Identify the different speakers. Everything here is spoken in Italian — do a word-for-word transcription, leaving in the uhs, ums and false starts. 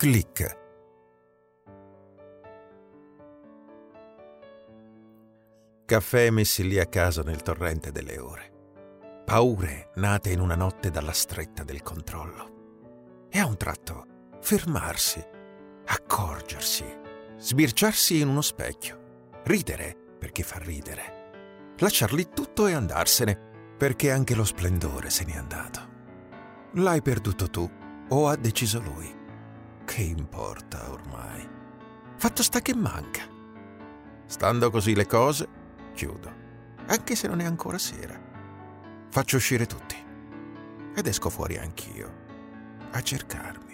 Speaker 1: Click. Caffè messi lì a caso nel torrente delle ore. Paure nate in una notte dalla stretta del controllo. E a un tratto fermarsi, accorgersi, sbirciarsi in uno specchio, ridere perché fa ridere, lasciar lì tutto e andarsene perché anche lo splendore se n'è andato. L'hai perduto tu o ha deciso lui? Che importa ormai? Fatto sta che manca. Stando così le cose, chiudo, anche se non è ancora sera. Faccio uscire tutti ed esco fuori anch'io a cercarmi.